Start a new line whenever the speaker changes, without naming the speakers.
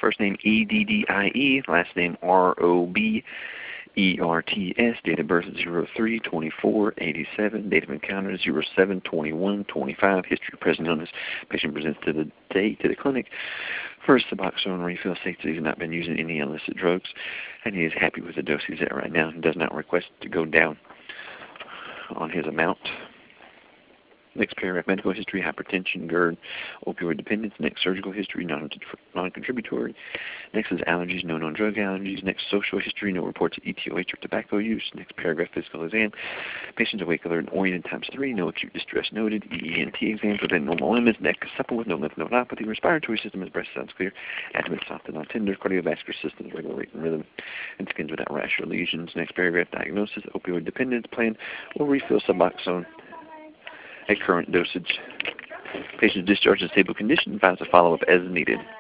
first name E-D-D-I-E, last name R-O-B-E-R-T-S, date of birth 03/24/87, date of encounter 07/21/25, history present illness. Patient presents to the clinic. First, Suboxone refill states that he has not been using any illicit drugs, and he is happy with the dose he's at right now and does not request to go down on his amount. Next paragraph, medical history, hypertension, GERD, opioid dependence. Next, surgical history, non-contributory. Next is allergies, no known drug allergies. Next, social history, no reports of ETOH or tobacco use. Next paragraph, physical exam. Patient's awake, alert, and oriented ×3. No acute distress noted. EENT exam, prevent normal limits. Neck supple with no lymph nodopathy. Respiratory system is breast sounds clear. Abdomen soft and not tender. Cardiovascular system is regular rate and rhythm. And skins without rash or lesions. Next paragraph, diagnosis, opioid dependence. Plan or refill Suboxone at current dosage. Patient discharged in stable condition. Files a follow-up as needed.